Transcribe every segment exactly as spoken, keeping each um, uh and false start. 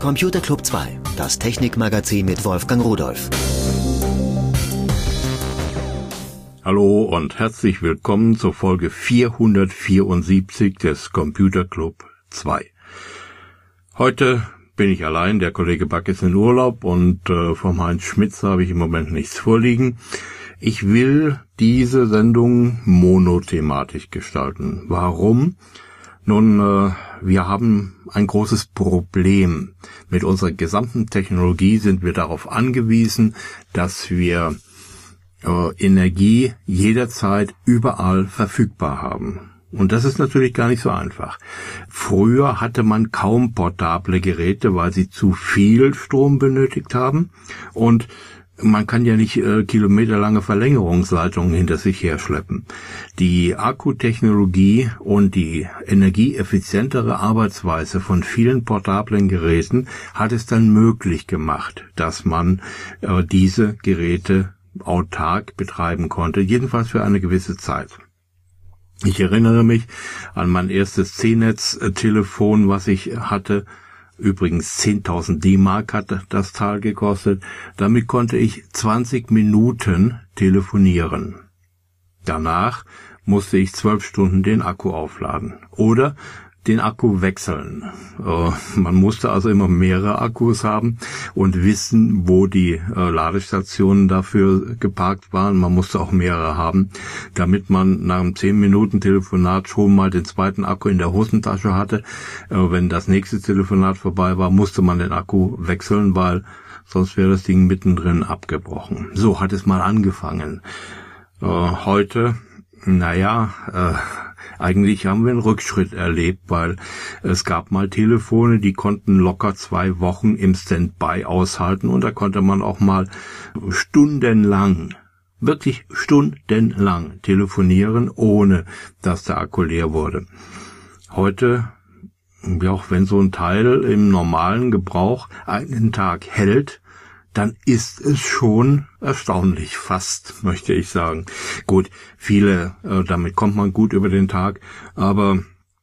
Computer Club zwei, das Technikmagazin mit Wolfgang Rudolph. Hallo und herzlich willkommen zur Folge vierhundertvierundsiebzig des Computer Club zwei. Heute bin ich allein, der Kollege Back ist in Urlaub und äh, vom Heinz Schmitz habe ich im Moment nichts vorliegen. Ich will diese Sendung monothematisch gestalten. Warum? Nun, äh, wir haben ein großes Problem. Mit unserer gesamten Technologie sind wir darauf angewiesen, dass wir äh, Energie jederzeit überall verfügbar haben. Und das ist natürlich gar nicht so einfach. Früher hatte man kaum portable Geräte, weil sie zu viel Strom benötigt haben. Und man kann ja nicht äh, kilometerlange Verlängerungsleitungen hinter sich herschleppen. Die Akkutechnologie und die energieeffizientere Arbeitsweise von vielen portablen Geräten hat es dann möglich gemacht, dass man äh, diese Geräte autark betreiben konnte, jedenfalls für eine gewisse Zeit. Ich erinnere mich an mein erstes C-Netz-Telefon, was ich hatte. Übrigens zehntausend D-Mark hat das Teil gekostet. Damit konnte ich zwanzig Minuten telefonieren. Danach musste ich zwölf Stunden den Akku aufladen oder den Akku wechseln. Äh, man musste also immer mehrere Akkus haben und wissen, wo die äh, Ladestationen dafür geparkt waren. Man musste auch mehrere haben, damit man nach einem zehn Minuten Telefonat schon mal den zweiten Akku in der Hosentasche hatte. Äh, wenn das nächste Telefonat vorbei war, musste man den Akku wechseln, weil sonst wäre das Ding mittendrin abgebrochen. So hat es mal angefangen. Äh, heute, naja, äh, eigentlich haben wir einen Rückschritt erlebt, weil es gab mal Telefone, die konnten locker zwei Wochen im Standby aushalten und da konnte man auch mal stundenlang, wirklich stundenlang telefonieren, ohne dass der Akku leer wurde. Heute, ja, auch wenn so ein Teil im normalen Gebrauch einen Tag hält, dann ist es schon erstaunlich, fast, möchte ich sagen. Gut, viele, äh, damit kommt man gut über den Tag, aber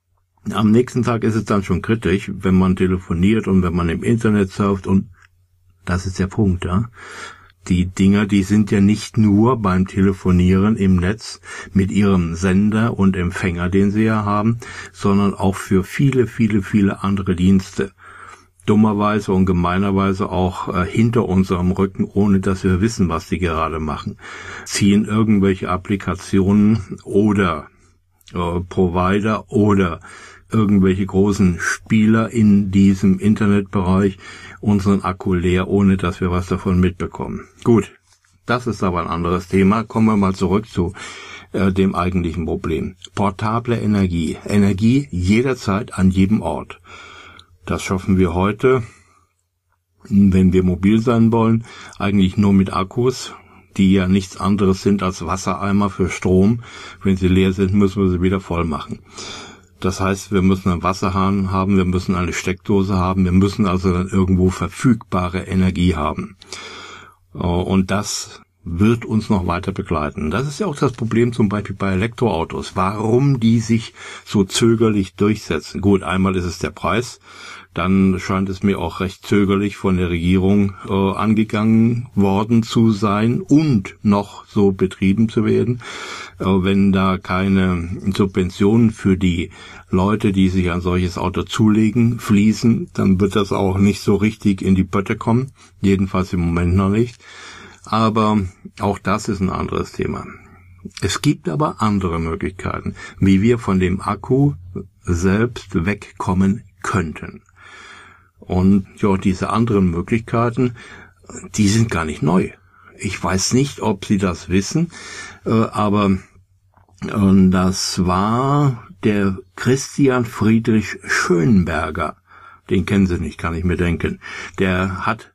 am nächsten Tag ist es dann schon kritisch, wenn man telefoniert und wenn man im Internet surft und das ist der Punkt, ja. Die Dinger, die sind ja nicht nur beim Telefonieren im Netz mit ihrem Sender und Empfänger, den sie ja haben, sondern auch für viele, viele, viele andere Dienste. Dummerweise und gemeinerweise auch äh, hinter unserem Rücken, ohne dass wir wissen, was die gerade machen. Ziehen irgendwelche Applikationen oder äh, Provider oder irgendwelche großen Spieler in diesem Internetbereich unseren Akku leer, ohne dass wir was davon mitbekommen. Gut, das ist aber ein anderes Thema. Kommen wir mal zurück zu äh, dem eigentlichen Problem. Portable Energie. Energie jederzeit an jedem Ort. Das schaffen wir heute, wenn wir mobil sein wollen, eigentlich nur mit Akkus, die ja nichts anderes sind als Wassereimer für Strom. Wenn sie leer sind, müssen wir sie wieder voll machen. Das heißt, wir müssen einen Wasserhahn haben, wir müssen eine Steckdose haben, wir müssen also dann irgendwo verfügbare Energie haben. Und das wird uns noch weiter begleiten. Das ist ja auch das Problem zum Beispiel bei Elektroautos, warum die sich so zögerlich durchsetzen. Gut, einmal ist es der Preis, dann scheint es mir auch recht zögerlich von der Regierung äh, angegangen worden zu sein und noch so betrieben zu werden. Äh, wenn da keine Subventionen für die Leute, die sich ein solches Auto zulegen, fließen, dann wird das auch nicht so richtig in die Pötte kommen, jedenfalls im Moment noch nicht. Aber auch das ist ein anderes Thema. Es gibt aber andere Möglichkeiten, wie wir von dem Akku selbst wegkommen könnten. Und ja, diese anderen Möglichkeiten, die sind gar nicht neu. Ich weiß nicht, ob Sie das wissen, aber das war der Christian Friedrich Schönberger. Den kennen Sie nicht, kann ich mir denken. Der hat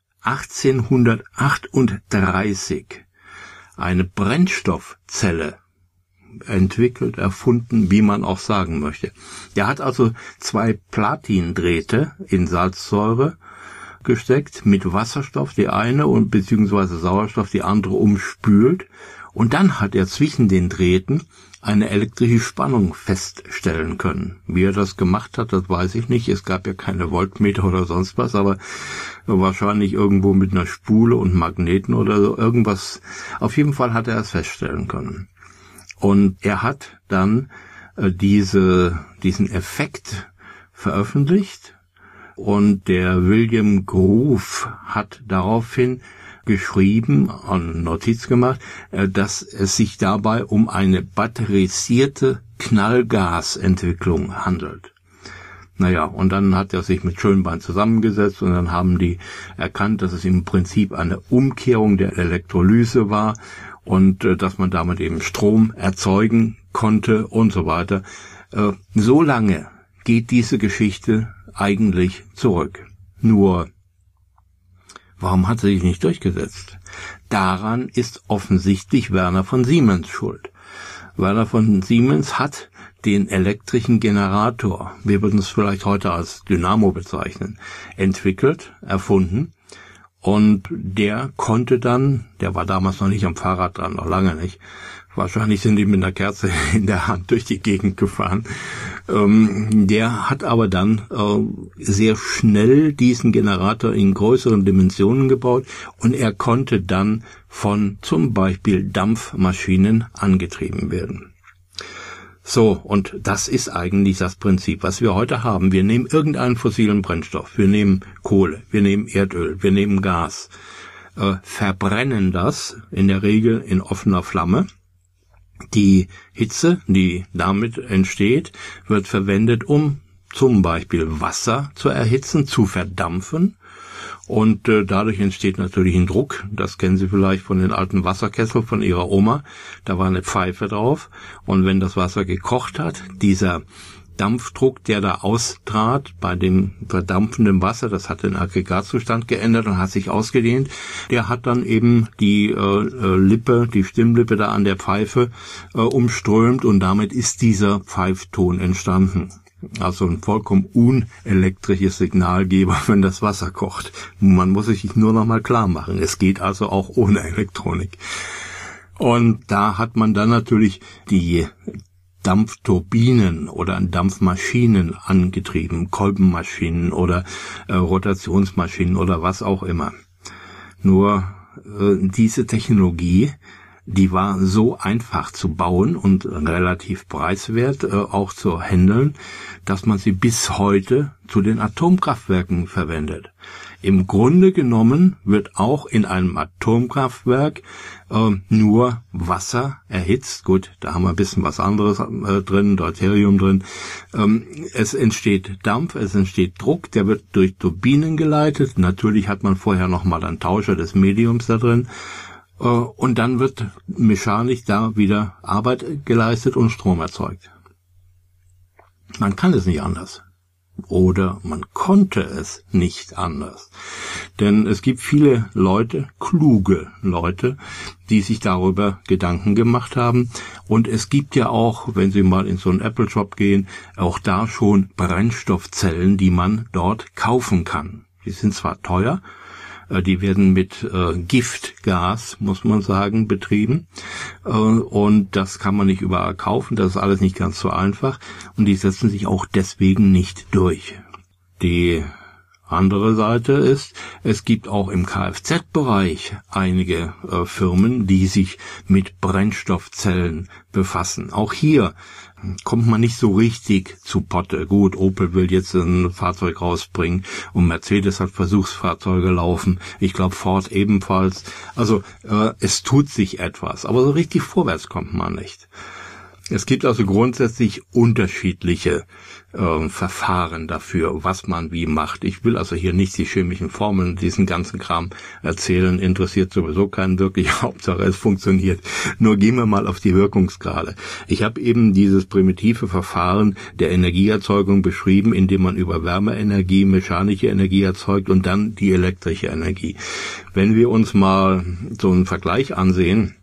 achtzehnhundertachtunddreißig eine Brennstoffzelle entwickelt, erfunden, wie man auch sagen möchte. Der hat also zwei Platindrähte in Salzsäure gesteckt, mit Wasserstoff die eine und beziehungsweise Sauerstoff die andere umspült Und dann hat er zwischen den Drähten eine elektrische Spannung feststellen können. Wie er das gemacht hat, das weiß ich nicht. Es gab ja keine Voltmeter oder sonst was, aber wahrscheinlich irgendwo mit einer Spule und Magneten oder so irgendwas. Auf jeden Fall hat er es feststellen können. Und er hat dann äh, diese, diesen Effekt veröffentlicht und der William Groove hat daraufhin geschrieben, eine Notiz gemacht, dass es sich dabei um eine batterisierte Knallgasentwicklung handelt. Naja, und dann hat er sich mit Schönbein zusammengesetzt und dann haben die erkannt, dass es im Prinzip eine Umkehrung der Elektrolyse war und äh, dass man damit eben Strom erzeugen konnte und so weiter. Äh, so lange geht diese Geschichte eigentlich zurück. Nur, warum hat sie sich nicht durchgesetzt? Daran ist offensichtlich Werner von Siemens schuld. Werner von Siemens hat den elektrischen Generator, wir würden es vielleicht heute als Dynamo bezeichnen, entwickelt, erfunden. Und der konnte dann, der war damals noch nicht am Fahrrad dran, noch lange nicht, wahrscheinlich sind die mit einer Kerze in der Hand durch die Gegend gefahren. Ähm, der hat aber dann äh, sehr schnell diesen Generator in größeren Dimensionen gebaut und er konnte dann von zum Beispiel Dampfmaschinen angetrieben werden. So, und das ist eigentlich das Prinzip, was wir heute haben. Wir nehmen irgendeinen fossilen Brennstoff, wir nehmen Kohle, wir nehmen Erdöl, wir nehmen Gas, äh, verbrennen das in der Regel in offener Flamme. Die Hitze, die damit entsteht, wird verwendet, um zum Beispiel Wasser zu erhitzen, zu verdampfen. Und äh, dadurch entsteht natürlich ein Druck. Das kennen Sie vielleicht von den alten Wasserkesseln von Ihrer Oma. Da war eine Pfeife drauf. Und wenn das Wasser gekocht hat, dieser Dampfdruck, der da austrat bei dem verdampfenden Wasser, das hat den Aggregatzustand geändert und hat sich ausgedehnt, der hat dann eben die äh, Lippe, die Stimmlippe da an der Pfeife äh, umströmt und damit ist dieser Pfeifton entstanden. Also ein vollkommen unelektrisches Signalgeber, wenn das Wasser kocht. Man muss sich nur noch mal klar machen, es geht also auch ohne Elektronik. Und da hat man dann natürlich die Dampfturbinen oder Dampfmaschinen angetrieben, Kolbenmaschinen oder äh, Rotationsmaschinen oder was auch immer. Nur äh, diese Technologie, die war so einfach zu bauen und relativ preiswert äh, auch zu handeln, dass man sie bis heute zu den Atomkraftwerken verwendet. Im Grunde genommen wird auch in einem Atomkraftwerk äh, nur Wasser erhitzt. Gut, da haben wir ein bisschen was anderes äh, drin, Deuterium drin. Ähm, es entsteht Dampf, es entsteht Druck, der wird durch Turbinen geleitet. Natürlich hat man vorher nochmal einen Tauscher des Mediums da drin. Äh, und dann wird mechanisch da wieder Arbeit geleistet und Strom erzeugt. Man kann es nicht anders. Oder man konnte es nicht anders. Denn es gibt viele Leute, kluge Leute, die sich darüber Gedanken gemacht haben. Und es gibt ja auch, wenn Sie mal in so einen Apple-Shop gehen, auch da schon Brennstoffzellen, die man dort kaufen kann. Die sind zwar teuer, die werden mit äh, Giftgas, muss man sagen, betrieben. Äh, und das kann man nicht überall kaufen. Das ist alles nicht ganz so einfach. Und die setzen sich auch deswegen nicht durch. Die andere Seite ist, es gibt auch im Kfz-Bereich einige äh, Firmen, die sich mit Brennstoffzellen befassen. Auch hier kommt man nicht so richtig zu Potte. Gut, Opel will jetzt ein Fahrzeug rausbringen und Mercedes hat Versuchsfahrzeuge laufen. Ich glaube Ford ebenfalls. Also äh, es tut sich etwas, aber so richtig vorwärts kommt man nicht. Es gibt also grundsätzlich unterschiedliche äh, Verfahren dafür, was man wie macht. Ich will also hier nicht die chemischen Formeln, diesen ganzen Kram erzählen, interessiert sowieso keinen wirklich. Hauptsache es funktioniert. Nur gehen wir mal auf die Wirkungsgrade. Ich habe eben dieses primitive Verfahren der Energieerzeugung beschrieben, indem man über Wärmeenergie mechanische Energie erzeugt und dann die elektrische Energie. Wenn wir uns mal so einen Vergleich ansehen,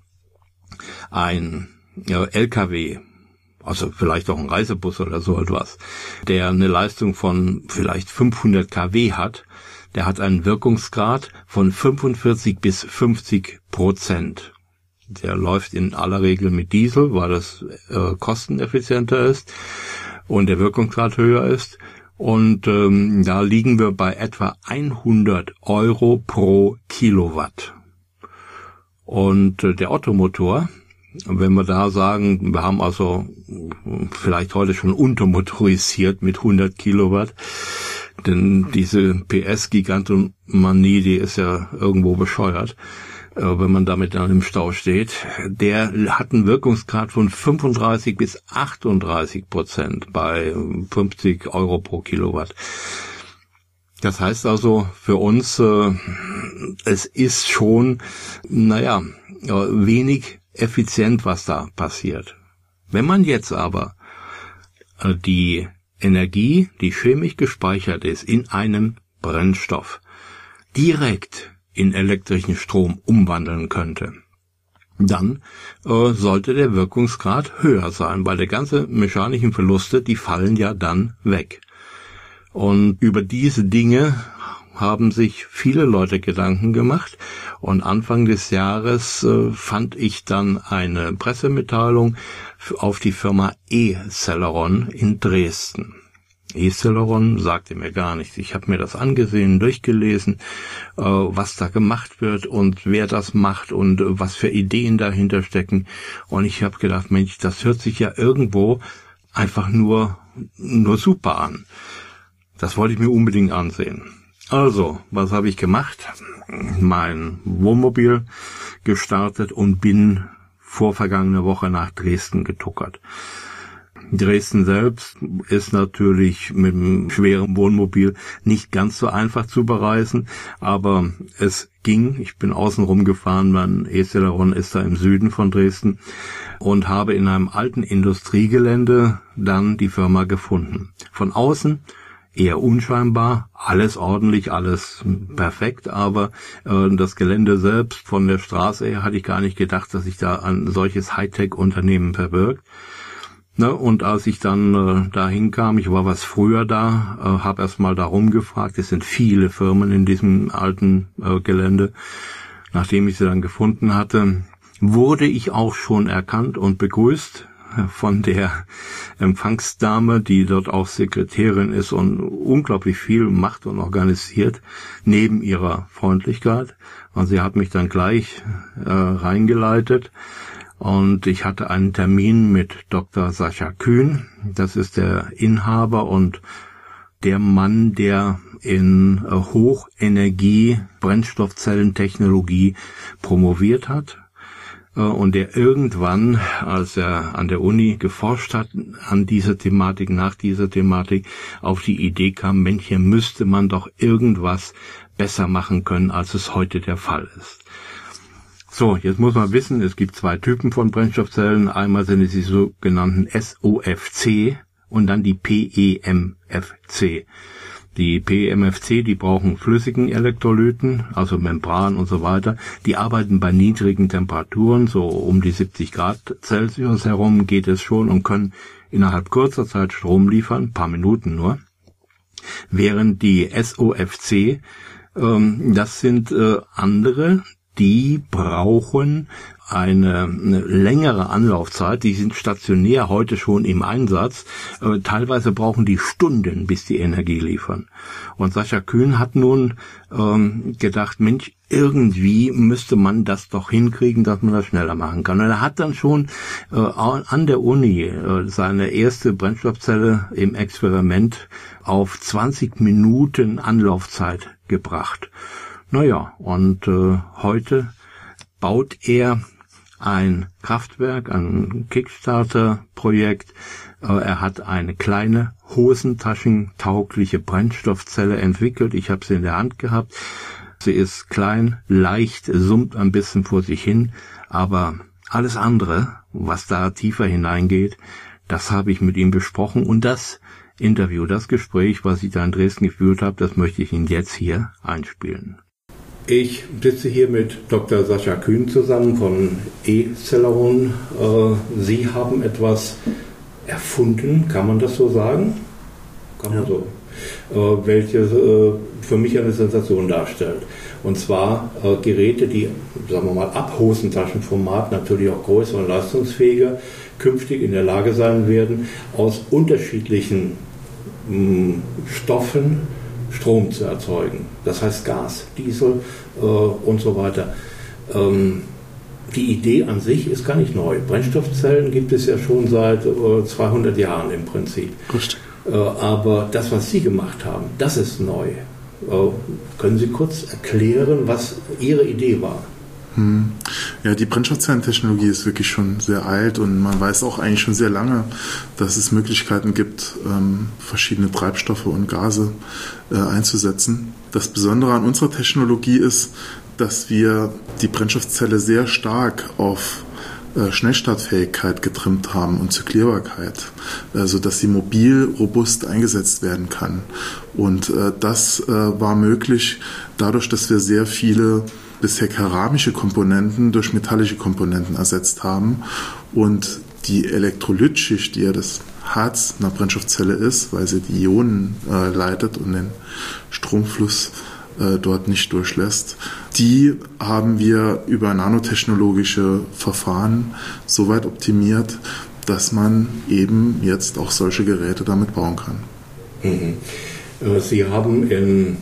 ein ja, L K W, also vielleicht auch ein Reisebus oder so etwas, der eine Leistung von vielleicht fünfhundert Kilowatt hat, der hat einen Wirkungsgrad von fünfundvierzig bis fünfzig Prozent. Der läuft in aller Regel mit Diesel, weil das äh, kosteneffizienter ist und der Wirkungsgrad höher ist. Und ähm, da liegen wir bei etwa hundert Euro pro Kilowatt. Und äh, der Ottomotor, wenn wir da sagen, wir haben also vielleicht heute schon untermotorisiert mit hundert Kilowatt, denn diese P S-Gigantomanie, die ist ja irgendwo bescheuert, äh, wenn man damit dann im Stau steht. Der hat einen Wirkungsgrad von fünfunddreißig bis achtunddreißig Prozent bei fünfzig Euro pro Kilowatt. Das heißt also für uns, äh, es ist schon, naja, äh, wenig effizient, was da passiert. Wenn man jetzt aber äh, die Energie, die chemisch gespeichert ist in einem Brennstoff, direkt in elektrischen Strom umwandeln könnte, dann äh, sollte der Wirkungsgrad höher sein, weil die ganze mechanischen Verluste, die fallen ja dann weg. Und über diese Dinge haben sich viele Leute Gedanken gemacht und Anfang des Jahres äh, fand ich dann eine Pressemitteilung auf die Firma E-Celeron in Dresden. E-Celeron sagte mir gar nichts. Ich habe mir das angesehen, durchgelesen, äh, was da gemacht wird und wer das macht und äh, was für Ideen dahinter stecken. Und ich habe gedacht, Mensch, das hört sich ja irgendwo einfach nur nur super an. Das wollte ich mir unbedingt ansehen. Also, was habe ich gemacht? Mein Wohnmobil gestartet und bin vorvergangene Woche nach Dresden getuckert. Dresden selbst ist natürlich mit einem schweren Wohnmobil nicht ganz so einfach zu bereisen, aber es ging. Ich bin außenrum gefahren, mein E-Celeron ist da im Süden von Dresden und habe in einem alten Industriegelände dann die Firma gefunden. Von außen eher unscheinbar, alles ordentlich, alles perfekt, aber äh, das Gelände selbst von der Straße her hatte ich gar nicht gedacht, dass sich da ein solches Hightech-Unternehmen verbirgt. Ne, und als ich dann äh, da hinkam, ich war was früher da, äh, habe erst mal da rumgefragt, es sind viele Firmen in diesem alten äh, Gelände. Nachdem ich sie dann gefunden hatte, wurde ich auch schon erkannt und begrüßt von der Empfangsdame, die dort auch Sekretärin ist und unglaublich viel macht und organisiert, neben ihrer Freundlichkeit. Und sie hat mich dann gleich äh, reingeleitet. Und ich hatte einen Termin mit Doktor Sascha Kühn. Das ist der Inhaber und der Mann, der in Hochenergie-Brennstoffzellentechnologie promoviert hat. Und der irgendwann, als er an der Uni geforscht hat, an dieser Thematik, nach dieser Thematik, auf die Idee kam, Mensch, hier müsste man doch irgendwas besser machen können, als es heute der Fall ist. So, jetzt muss man wissen, es gibt zwei Typen von Brennstoffzellen. Einmal sind es die sogenannten S O F C und dann die P E M F C. Die P E M F C, die brauchen flüssigen Elektrolyten, also Membran und so weiter. Die arbeiten bei niedrigen Temperaturen, so um die siebzig Grad Celsius herum geht es schon und können innerhalb kurzer Zeit Strom liefern, ein paar Minuten nur. Während die S O F C, ähm, das sind äh, andere, die brauchen eine, eine längere Anlaufzeit, die sind stationär heute schon im Einsatz, äh, teilweise brauchen die Stunden, bis die Energie liefern. Und Sascha Kühn hat nun ähm, gedacht, Mensch, irgendwie müsste man das doch hinkriegen, dass man das schneller machen kann. Und er hat dann schon äh, an der Uni äh, seine erste Brennstoffzelle im Experiment auf zwanzig Minuten Anlaufzeit gebracht. Naja, und äh, heute baut er ein Kraftwerk, ein Kickstarter-Projekt. Äh, er hat eine kleine hosentaschentaugliche Brennstoffzelle entwickelt. Ich habe sie in der Hand gehabt. Sie ist klein, leicht, summt ein bisschen vor sich hin, aber alles andere, was da tiefer hineingeht, das habe ich mit ihm besprochen. Und das Interview, das Gespräch, was ich da in Dresden geführt habe, das möchte ich Ihnen jetzt hier einspielen. Ich sitze hier mit Doktor Sascha Kühn zusammen von E-Celeron. Sie haben etwas erfunden, kann man das so sagen? Kann man ja. so. Welches für mich eine Sensation darstellt. Und zwar äh, Geräte, die, sagen wir mal, ab Hosentaschenformat, natürlich auch größer und leistungsfähiger, künftig in der Lage sein werden, aus unterschiedlichen mh, Stoffen Strom zu erzeugen. Das heißt Gas, Diesel äh, und so weiter. Ähm, die Idee an sich ist gar nicht neu. Brennstoffzellen gibt es ja schon seit äh, zweihundert Jahren im Prinzip. Richtig. Äh, aber das, was Sie gemacht haben, das ist neu. Äh, können Sie kurz erklären, was Ihre Idee war? Hm. Ja, die Brennstoffzellentechnologie ist wirklich schon sehr alt und man weiß auch eigentlich schon sehr lange, dass es Möglichkeiten gibt, ähm, verschiedene Treibstoffe und Gase äh, einzusetzen. Das Besondere an unserer Technologie ist, dass wir die Brennstoffzelle sehr stark auf äh, Schnellstartfähigkeit getrimmt haben und Zyklierbarkeit, äh, sodass sie mobil robust eingesetzt werden kann. Und äh, das äh, war möglich dadurch, dass wir sehr viele bisher keramische Komponenten durch metallische Komponenten ersetzt haben und die Elektrolytschicht, die ja das Herz einer Brennstoffzelle ist, weil sie die Ionen äh, leitet und den Stromfluss äh, dort nicht durchlässt, die haben wir über nanotechnologische Verfahren so weit optimiert, dass man eben jetzt auch solche Geräte damit bauen kann. Mhm. Sie haben in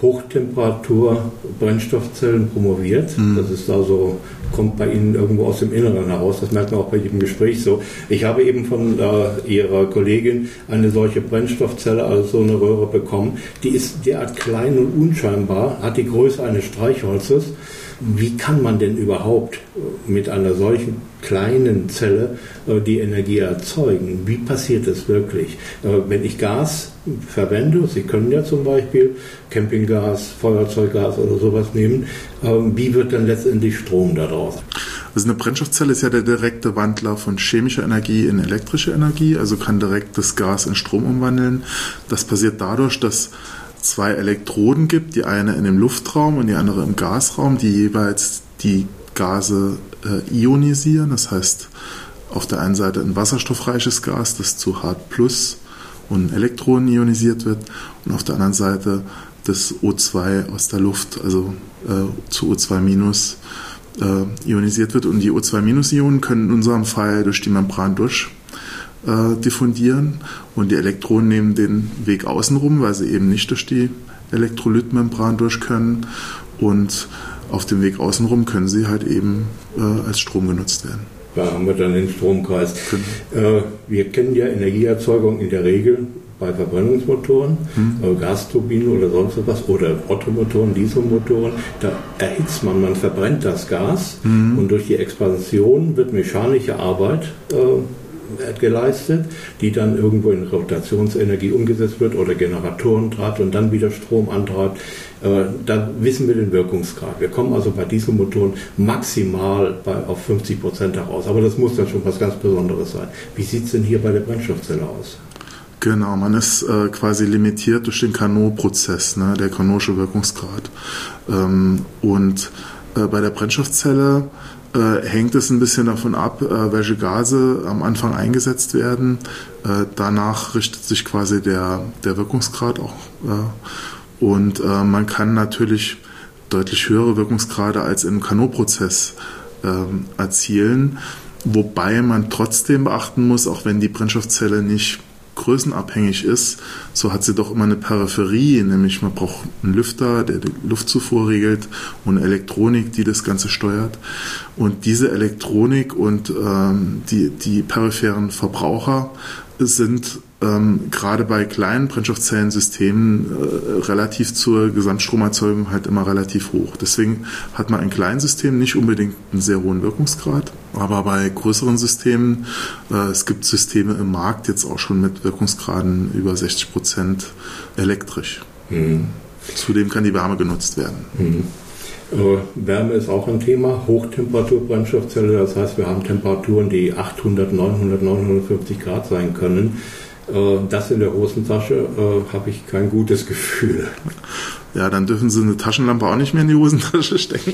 Hochtemperatur-Brennstoffzellen promoviert. Mhm. Das ist also, kommt bei Ihnen irgendwo aus dem Inneren heraus. Das merkt man auch bei jedem Gespräch so. Ich habe eben von äh, Ihrer Kollegin eine solche Brennstoffzelle, also so eine Röhre bekommen. Die ist derart klein und unscheinbar, hat die Größe eines Streichholzes. Wie kann man denn überhaupt mit einer solchen kleinen Zelle äh, die Energie erzeugen? Wie passiert das wirklich? Äh, wenn ich Gas verwende, Sie können ja zum Beispiel Campinggas, Feuerzeuggas oder sowas nehmen, äh, wie wird dann letztendlich Strom daraus? Also eine Brennstoffzelle ist ja der direkte Wandler von chemischer Energie in elektrische Energie, also kann direkt das Gas in Strom umwandeln. Das passiert dadurch, dass zwei Elektroden gibt, die eine in dem Luftraum und die andere im Gasraum, die jeweils die Gase äh, ionisieren. Das heißt, auf der einen Seite ein wasserstoffreiches Gas, das zu H plus und Elektronen ionisiert wird, und auf der anderen Seite das O zwei aus der Luft, also äh, zu O zwei minus äh, ionisiert wird. Und die O zwei minus Ionen können in unserem Fall durch die Membran durch Äh, diffundieren und die Elektronen nehmen den Weg außenrum, weil sie eben nicht durch die Elektrolytmembran durch können, und auf dem Weg außenrum können sie halt eben äh, als Strom genutzt werden. Da haben wir dann den Stromkreis. Genau. Äh, wir kennen ja Energieerzeugung in der Regel bei Verbrennungsmotoren, hm. äh, Gasturbinen oder sonst was, oder Ottomotoren, Dieselmotoren. Da erhitzt man, man verbrennt das Gas hm. und durch die Expansion wird mechanische Arbeit äh, geleistet, die dann irgendwo in Rotationsenergie umgesetzt wird oder Generatoren treibt und dann wieder Strom antreibt. Äh, da wissen wir den Wirkungsgrad. Wir kommen also bei Dieselmotoren maximal bei, auf fünfzig Prozent heraus. Aber das muss dann schon was ganz Besonderes sein. Wie sieht es denn hier bei der Brennstoffzelle aus? Genau, man ist äh, quasi limitiert durch den Carnot-Prozess, ne, der Carnotsche Wirkungsgrad. Ähm, und äh, bei der Brennstoffzelle Äh, hängt es ein bisschen davon ab, äh, welche Gase am Anfang eingesetzt werden. Äh, danach richtet sich quasi der, der Wirkungsgrad auch. Äh, und äh, man kann natürlich deutlich höhere Wirkungsgrade als im Carnot-Prozess äh, erzielen, wobei man trotzdem beachten muss, auch wenn die Brennstoffzelle nicht größenabhängig ist, so hat sie doch immer eine Peripherie, nämlich man braucht einen Lüfter, der die Luftzufuhr regelt, und eine Elektronik, die das Ganze steuert. Und diese Elektronik und ähm, die, die peripheren Verbraucher sind ähm, gerade bei kleinen Brennstoffzellensystemen äh, relativ zur Gesamtstromerzeugung halt immer relativ hoch. Deswegen hat man ein Kleinsystem nicht unbedingt einen sehr hohen Wirkungsgrad, aber bei größeren Systemen, äh, es gibt Systeme im Markt jetzt auch schon mit Wirkungsgraden über sechzig Prozent elektrisch. Mhm. Zudem kann die Wärme genutzt werden. Mhm. Äh, Wärme ist auch ein Thema, Hochtemperatur-Brennstoffzelle, das heißt, wir haben Temperaturen, die achthundert, neunhundert, neunhundertfünfzig Grad sein können. Äh, das in der Hosentasche äh, habe ich kein gutes Gefühl. Ja, dann dürfen Sie eine Taschenlampe auch nicht mehr in die Hosentasche stecken.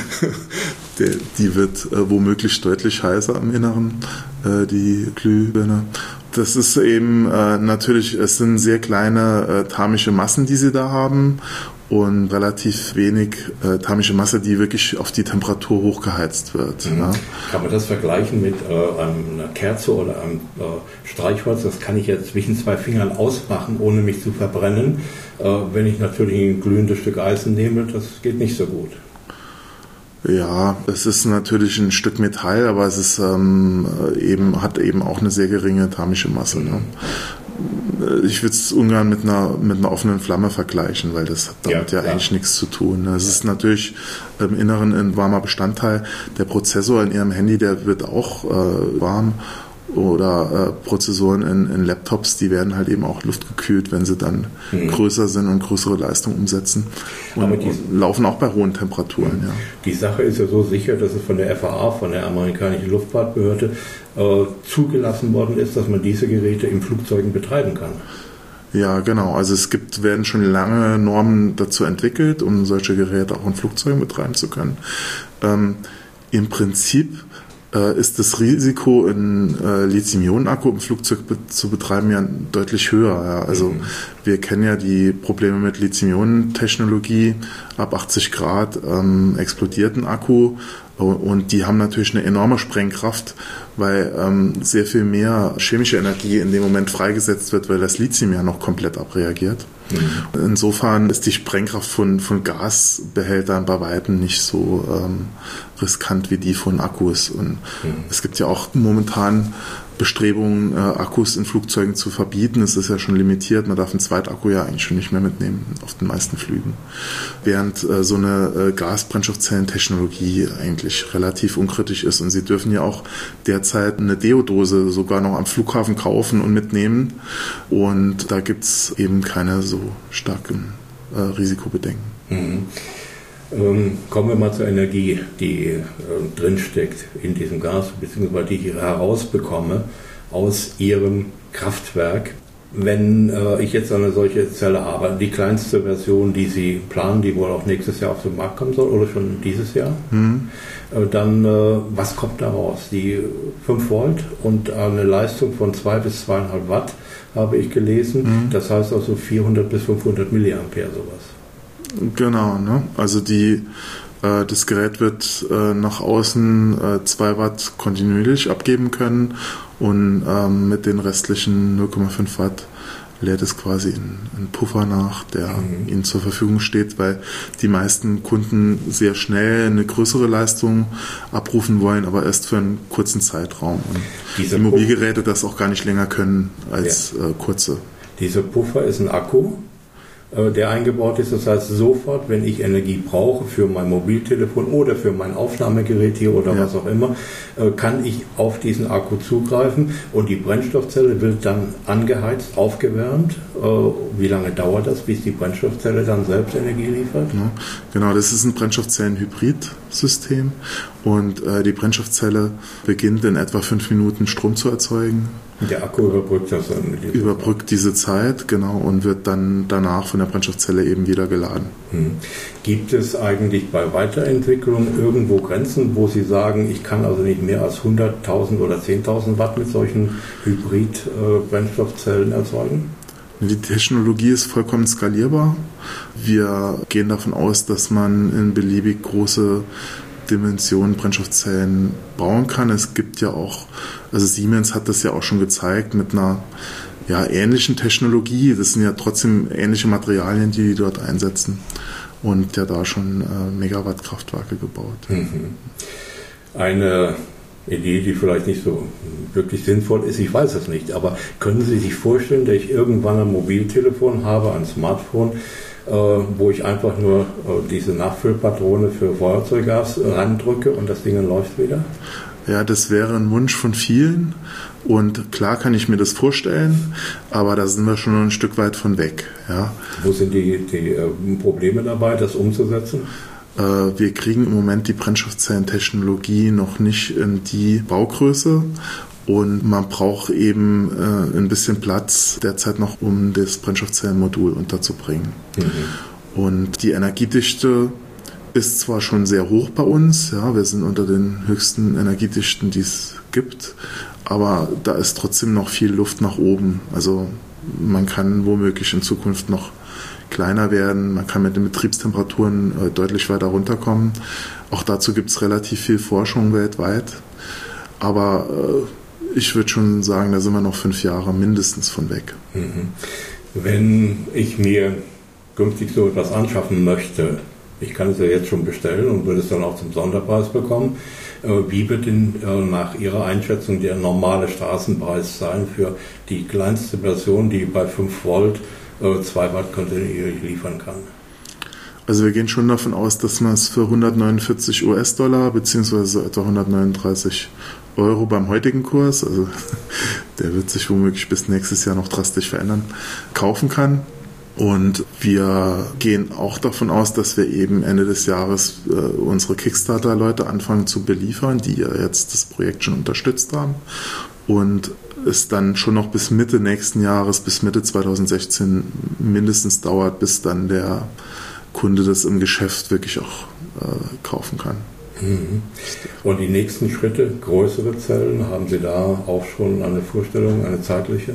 Der, die wird äh, womöglich deutlich heißer im Inneren, äh, die Glühbirne. Das ist eben äh, natürlich, es sind sehr kleine äh, thermische Massen, die sie da haben und relativ wenig äh, thermische Masse, die wirklich auf die Temperatur hochgeheizt wird. Mhm. Ja. Kann man das vergleichen mit äh, einer Kerze oder einem äh, Streichholz? Das kann ich jetzt zwischen zwei Fingern ausmachen, ohne mich zu verbrennen. Äh, wenn ich natürlich ein glühendes Stück Eisen nehme, das geht nicht so gut. Ja, es ist natürlich ein Stück Metall, aber es ist ähm, eben, hat eben auch eine sehr geringe thermische Masse. Ne? Ich würde es ungern mit einer, mit einer offenen Flamme vergleichen, weil das hat damit ja, ja eigentlich nichts zu tun. Es ist natürlich im Inneren ein warmer Bestandteil. Der Prozessor in Ihrem Handy, der wird auch äh, warm. Oder äh, Prozessoren in, in Laptops, die werden halt eben auch luftgekühlt, wenn sie dann mhm. größer sind und größere Leistung umsetzen. Und, Aber die, und laufen auch bei hohen Temperaturen. Mhm. Ja. Die Sache ist ja so sicher, dass es von der F A A, von der amerikanischen Luftfahrtbehörde, äh, zugelassen worden ist, dass man diese Geräte in Flugzeugen betreiben kann. Ja, genau. Also es gibt, werden schon lange Normen dazu entwickelt, um solche Geräte auch in Flugzeugen betreiben zu können. Ähm, im Prinzip ist das Risiko, einen äh, Lithium-Ionen-Akku im Flugzeug be- zu betreiben, ja deutlich höher. Ja. Also mhm. wir kennen ja die Probleme mit Lithium-Ionen-Technologie. Ab achtzig Grad ähm, explodiert ein Akku und die haben natürlich eine enorme Sprengkraft, weil ähm, sehr viel mehr chemische Energie in dem Moment freigesetzt wird, weil das Lithium ja noch komplett abreagiert. Mhm. Insofern ist die Sprengkraft von, von Gasbehältern bei Weitem nicht so ähm, riskant wie die von Akkus. Und mhm. es gibt ja auch momentan Bestrebungen, äh, Akkus in Flugzeugen zu verbieten. Es ist ja schon limitiert. Man darf einen Zweitakku ja eigentlich schon nicht mehr mitnehmen auf den meisten Flügen. Während äh, so eine äh, Gasbrennstoffzellentechnologie eigentlich relativ unkritisch ist. Und Sie dürfen ja auch derzeit eine Deodose sogar noch am Flughafen kaufen und mitnehmen. Und da gibt es eben keine so starken äh, Risikobedenken. Mhm. Ähm, kommen wir mal zur Energie, die äh, drinsteckt in diesem Gas, beziehungsweise die ich herausbekomme aus Ihrem Kraftwerk. Wenn äh, ich jetzt eine solche Zelle habe, die kleinste Version, die Sie planen, die wohl auch nächstes Jahr auf den Markt kommen soll oder schon dieses Jahr, mhm. äh, dann äh, was kommt da raus? Die fünf Volt und eine Leistung von zwei bis zwei Komma fünf Watt habe ich gelesen. Mhm. Das heißt also vierhundert bis fünfhundert Milliampere sowas. Genau, ne? Also die, äh, das Gerät wird äh, nach außen äh, zwei Watt kontinuierlich abgeben können und ähm, mit den restlichen null Komma fünf Watt lädt es quasi einen Puffer nach, der mhm. Ihnen zur Verfügung steht, weil die meisten Kunden sehr schnell eine größere Leistung abrufen wollen, aber erst für einen kurzen Zeitraum. Und die Mobilgeräte das auch gar nicht länger können als ja. äh, kurze. Dieser Puffer ist ein Akku, der eingebaut ist. Das heißt, sofort, wenn ich Energie brauche für mein Mobiltelefon oder für mein Aufnahmegerät hier oder ja. was auch immer, kann ich auf diesen Akku zugreifen und die Brennstoffzelle wird dann angeheizt, aufgewärmt. Wie lange dauert das, bis die Brennstoffzelle dann selbst Energie liefert? Ja, genau, das ist ein Brennstoffzellen-Hybrid-System und äh, die Brennstoffzelle beginnt in etwa fünf Minuten Strom zu erzeugen. Der Akku überbrückt das dann? Diese überbrückt diese Zeit, genau, und wird dann danach von der Brennstoffzelle eben wieder geladen. Hm. Gibt es eigentlich bei Weiterentwicklung irgendwo Grenzen, wo Sie sagen, ich kann also nicht mehr als hunderttausend oder zehntausend Watt mit solchen Hybrid-Brennstoffzellen erzeugen? Die Technologie ist vollkommen skalierbar. Wir gehen davon aus, dass man in beliebig große Dimensionen Brennstoffzellen bauen kann. Es gibt ja auch, also Siemens hat das ja auch schon gezeigt mit einer ja, ähnlichen Technologie. Das sind ja trotzdem ähnliche Materialien, die die dort einsetzen und ja da schon äh, Megawatt-Kraftwerke gebaut. Mhm. Eine Idee, die vielleicht nicht so wirklich sinnvoll ist, ich weiß es nicht, aber können Sie sich vorstellen, dass ich irgendwann ein Mobiltelefon habe, ein Smartphone, äh, wo ich einfach nur äh, diese Nachfüllpatrone für Feuerzeuggas äh, randrücke und das Ding läuft wieder? Ja, das wäre ein Wunsch von vielen und klar kann ich mir das vorstellen, aber da sind wir schon ein Stück weit von weg. Ja. Wo sind die, die äh, Probleme dabei, das umzusetzen? Wir kriegen im Moment die Brennstoffzellentechnologie noch nicht in die Baugröße und man braucht eben äh, ein bisschen Platz derzeit noch, um das Brennstoffzellenmodul unterzubringen. Mhm. Und die Energiedichte ist zwar schon sehr hoch bei uns, ja, wir sind unter den höchsten Energiedichten, die es gibt, aber da ist trotzdem noch viel Luft nach oben. Also man kann womöglich in Zukunft noch kleiner werden, man kann mit den Betriebstemperaturen äh, deutlich weiter runterkommen. Auch dazu gibt es relativ viel Forschung weltweit, aber äh, ich würde schon sagen, da sind wir noch fünf Jahre mindestens von weg. Mhm. Wenn ich mir günstig so etwas anschaffen möchte, ich kann es ja jetzt schon bestellen und würde es dann auch zum Sonderpreis bekommen, wie wird denn nach Ihrer Einschätzung der normale Straßenpreis sein für die kleinste Version, die bei fünf Volt zwei Watt kontinuierlich liefern kann? Also wir gehen schon davon aus, dass man es für hundertneunundvierzig US-Dollar beziehungsweise etwa hundertneununddreißig Euro beim heutigen Kurs, also der wird sich womöglich bis nächstes Jahr noch drastisch verändern, kaufen kann. Und wir gehen auch davon aus, dass wir eben Ende des Jahres äh, unsere Kickstarter-Leute anfangen zu beliefern, die ja jetzt das Projekt schon unterstützt haben. Und es dann schon noch bis Mitte nächsten Jahres, bis Mitte zweitausendsechzehn mindestens dauert, bis dann der Kunde das im Geschäft wirklich auch äh, kaufen kann. Mhm. Und die nächsten Schritte, größere Zellen, haben Sie da auch schon eine Vorstellung, eine zeitliche?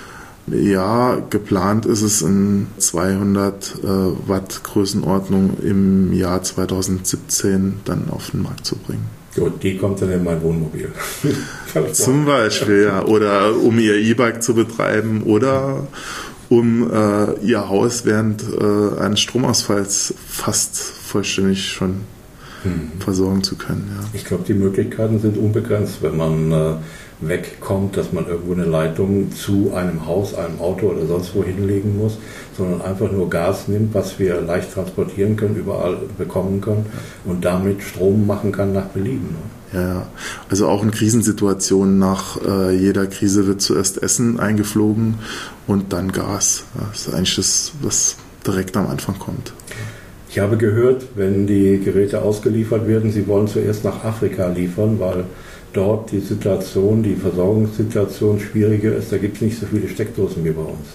Ja, geplant ist es in zweihundert äh, Watt Größenordnung im Jahr zweitausendsiebzehn dann auf den Markt zu bringen. Gut, die kommt dann in mein Wohnmobil. Zum Beispiel, ja. Oder um ihr E-Bike zu betreiben oder um äh, ihr Haus während äh, eines Stromausfalls fast vollständig schon hm. versorgen zu können. Ja. Ich glaube, die Möglichkeiten sind unbegrenzt, wenn man äh, wegkommt, dass man irgendwo eine Leitung zu einem Haus, einem Auto oder sonst wo hinlegen muss, sondern einfach nur Gas nimmt, was wir leicht transportieren können, überall bekommen können und damit Strom machen kann nach Belieben. Ja, ja. Also auch in Krisensituationen, nach äh, jeder Krise wird zuerst Essen eingeflogen und dann Gas. Das ist eigentlich das, was direkt am Anfang kommt. Ich habe gehört, wenn die Geräte ausgeliefert werden, sie wollen zuerst nach Afrika liefern, weil dort die Situation, die Versorgungssituation schwieriger ist. Da gibt es nicht so viele Steckdosen wie bei uns.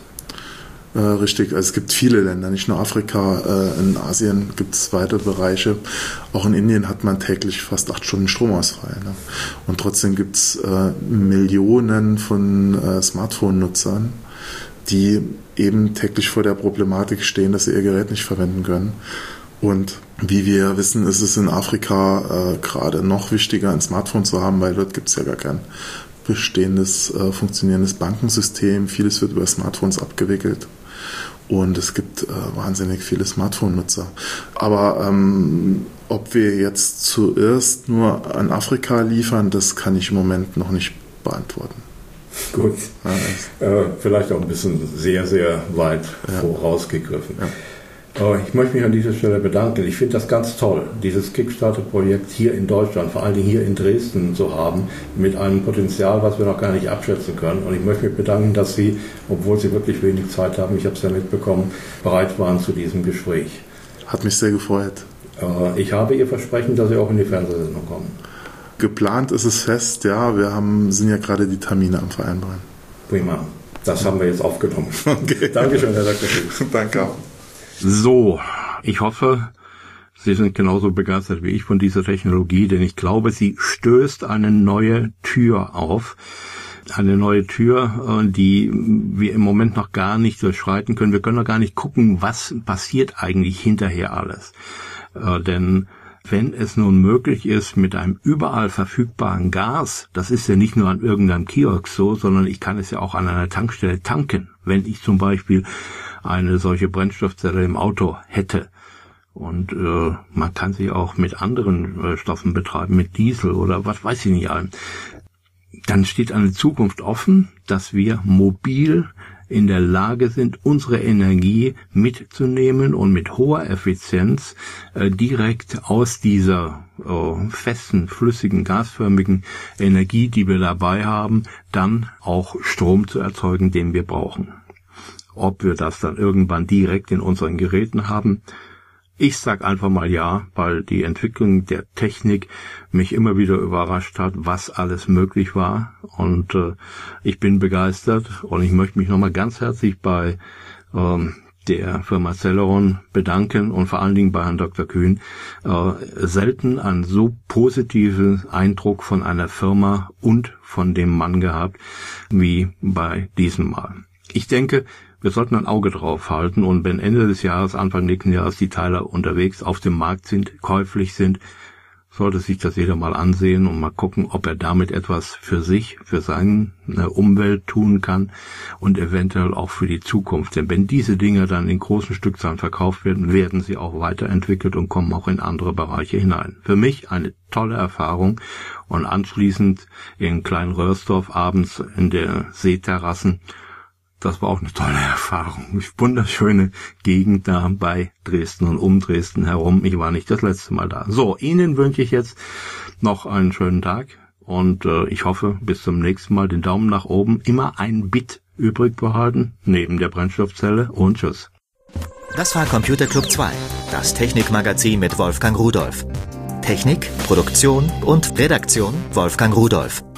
Äh, richtig, also es gibt viele Länder, nicht nur Afrika, äh, in Asien gibt es weitere Bereiche. Auch in Indien hat man täglich fast acht Stunden Stromausfall. Ne? Und trotzdem gibt es äh, Millionen von äh, Smartphone-Nutzern, die eben täglich vor der Problematik stehen, dass sie ihr Gerät nicht verwenden können. Und wie wir wissen, ist es in Afrika äh, gerade noch wichtiger, ein Smartphone zu haben, weil dort gibt es ja gar kein bestehendes, äh, funktionierendes Bankensystem. Vieles wird über Smartphones abgewickelt und es gibt äh, wahnsinnig viele Smartphone-Nutzer. Aber ähm, ob wir jetzt zuerst nur an Afrika liefern, das kann ich im Moment noch nicht beantworten. Gut, ja, äh, vielleicht auch ein bisschen sehr, sehr weit ja. vorausgegriffen. Ja. Ich möchte mich an dieser Stelle bedanken. Ich finde das ganz toll, dieses Kickstarter-Projekt hier in Deutschland, vor allem hier in Dresden zu haben, mit einem Potenzial, was wir noch gar nicht abschätzen können. Und ich möchte mich bedanken, dass Sie, obwohl Sie wirklich wenig Zeit haben, ich habe es ja mitbekommen, bereit waren zu diesem Gespräch. Hat mich sehr gefreut. Ich habe Ihr Versprechen, dass Sie auch in die Fernsehsendung kommen. Geplant ist es fest, ja. Wir haben, sind ja gerade die Termine am Vereinbaren. Prima. Das haben wir jetzt aufgenommen. Okay. Dankeschön, Herr Doktor Fuchs. Danke auch. So, ich hoffe, Sie sind genauso begeistert wie ich von dieser Technologie, denn ich glaube, sie stößt eine neue Tür auf. Eine neue Tür, die wir im Moment noch gar nicht durchschreiten können. Wir können noch gar nicht gucken, was passiert eigentlich hinterher alles. Äh, denn wenn es nun möglich ist, mit einem überall verfügbaren Gas, das ist ja nicht nur an irgendeinem Kiosk so, sondern ich kann es ja auch an einer Tankstelle tanken, wenn ich zum Beispiel eine solche Brennstoffzelle im Auto hätte. Und äh, man kann sie auch mit anderen äh, Stoffen betreiben, mit Diesel oder was weiß ich nicht allem. Dann steht eine Zukunft offen, dass wir mobil in der Lage sind, unsere Energie mitzunehmen und mit hoher Effizienz äh, direkt aus dieser äh, festen, flüssigen, gasförmigen Energie, die wir dabei haben, dann auch Strom zu erzeugen, den wir brauchen. Ob wir das dann irgendwann direkt in unseren Geräten haben, ich sag einfach mal ja, weil die Entwicklung der Technik mich immer wieder überrascht hat, was alles möglich war. Und äh, ich bin begeistert und ich möchte mich nochmal ganz herzlich bei ähm, der Firma Celeron bedanken und vor allen Dingen bei Herrn Doktor Kühn äh, selten einen so positiven Eindruck von einer Firma und von dem Mann gehabt wie bei diesem Mal. Ich denke, wir sollten ein Auge drauf halten und wenn Ende des Jahres, Anfang nächsten Jahres die Teile unterwegs auf dem Markt sind, käuflich sind, sollte sich das jeder mal ansehen und mal gucken, ob er damit etwas für sich, für seine Umwelt tun kann und eventuell auch für die Zukunft. Denn wenn diese Dinge dann in großen Stückzahlen verkauft werden, werden sie auch weiterentwickelt und kommen auch in andere Bereiche hinein. Für mich eine tolle Erfahrung und anschließend in Klein-Röhrsdorf abends in der Seeterrassen. Das war auch eine tolle Erfahrung. Wunderschöne Gegend da bei Dresden und um Dresden herum. Ich war nicht das letzte Mal da. So, Ihnen wünsche ich jetzt noch einen schönen Tag und äh, ich hoffe, bis zum nächsten Mal den Daumen nach oben. Immer ein Bit übrig behalten, neben der Brennstoffzelle und tschüss. Das war Computer Club zwei, das Technikmagazin mit Wolfgang Rudolph. Technik, Produktion und Redaktion Wolfgang Rudolph.